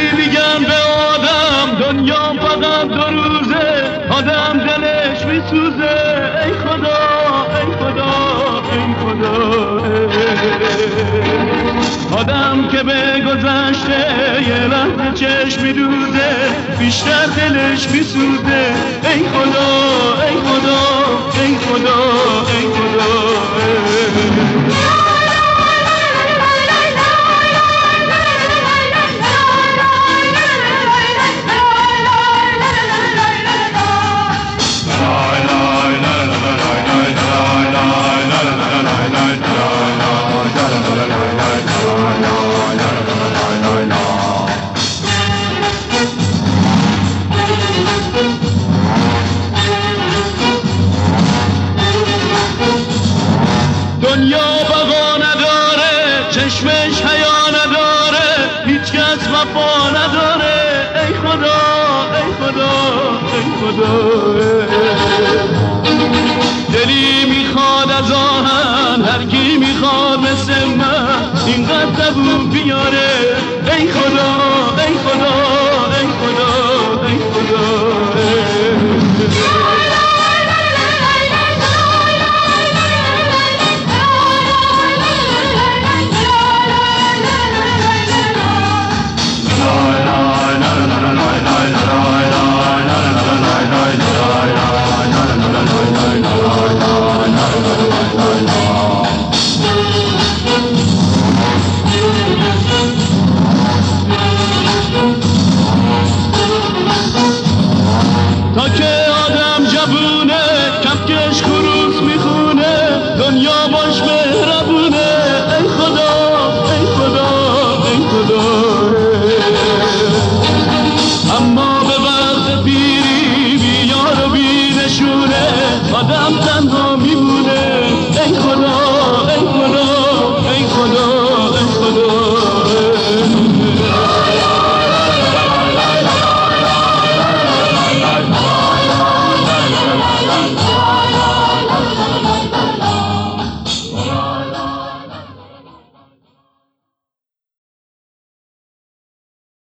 میگن به آدم دنیا فقط 2 روزه، آدم دلش میسوزه. ای خدا ای خدا ای خدا، آدم که به گذشته یه لحظه چشم میدوزه، بیشتر دلش میسوزه. ای خدا ای خدا ای خدا ای خدا. دنیا بقا نداره، چشمش حیا نداره، هیچ کس وفا نداره. ای خدا ای خدا ای خدا. دلی میخواد از آهن، هر کی میخواد مثل من اینقدر زبون بیاره. ای خدا